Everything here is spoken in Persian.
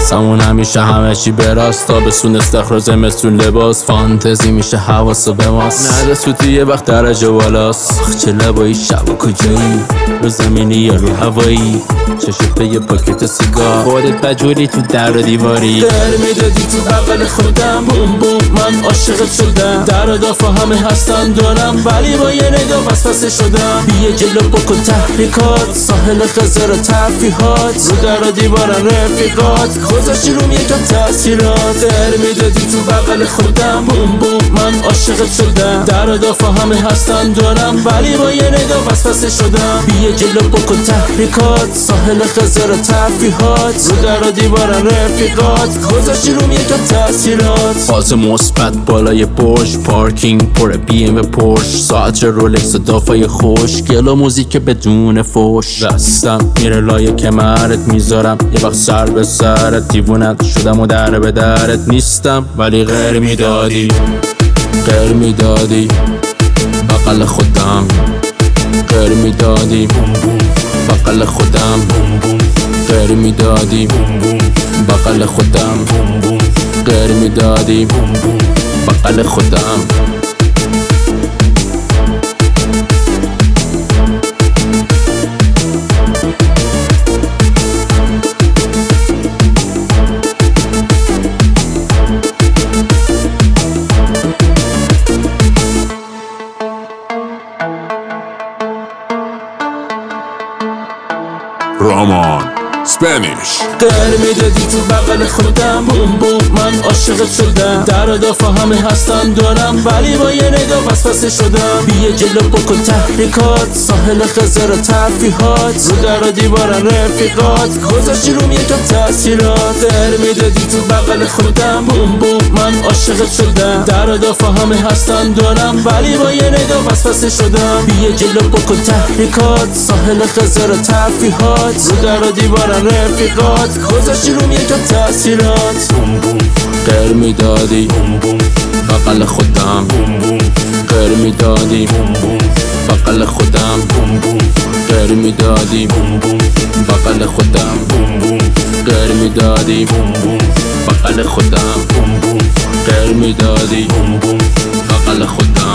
واسمون همیشه همه چی براست، تابستون استخراج زمستون لباس، فانتزی میشه حواسو به ماست، نده سوتی یه وقت درجه بالاست. چه لبایی شب و کجایی، رو زمینی یا رو هوایی، چشت یه پاکت سیگار، خودت بجوری تو در و دیواری، در میدادی تو بغل خودم، بوم بوم من عاشقت شدم، در و دافا همه هستن دارم، ولی با یه نگاه وسوسه شدم. بیا جلو بکن تحریکات، ساحل خزر و تفریحات، رو در و دیوارن رفیقات، گذاشتی روم یکم تأثیرات، در میدادی تو بغل خودم، بوم بوم من عاشقت شدم، در و دافا همه هستن دارم، ولی با یه نگاه وسوسه شدم. بیا جلو بکن تحریکات، ساحل خزر و تفریحات، رو در و دیوارن رفیقات، گذاشتی روم یکم تأثیرات. فاز مثبت بالای برج، پارکینگ پر بی ام و پورش، ساعت رولکس و دافای خوشگل و موزیک بدون فوش، دستم میره لای کمرت میذارم، یه وقت سر به سرت، دیوونت شدم و در به درت نیستم، ولی غیر میدادی، غیر میدادی بغل خودم، غیر میدادی بغل خودم، غیر میدادی بغل خودم، غیر میدادی بغل خودم. رامان اسپانیش. غیر میدادی تو بغل خودم، بوم بوم من عاشقت شدم، در و دافا همه هستن دارم، ولی با یه نگاه وسوسه شدم. بیا جلو بکن تحریکات، ساحل خزر و تفریحات، رو در و دیوارن رفیقات، گذاشتی روم یکم تأثیرات. غیر میدادی تو بغل خودم، بوم بوم من عاشقت شدم، در و دافا همه هستن دارم، ولی با یه نگاه وسوسه شدم. بیا جلو بکن تحریکات، ساحل خزر و تفریحات، رو در و دیوارن رفیقات، گذاشتی روم یکم تأثیرات. غیر میدادی بغل خودم، غیر میدادی بغل خودم، غیر میدادی بغل خودم، غیر میدادی بغل خودم، غیر میدادی بغل خودم.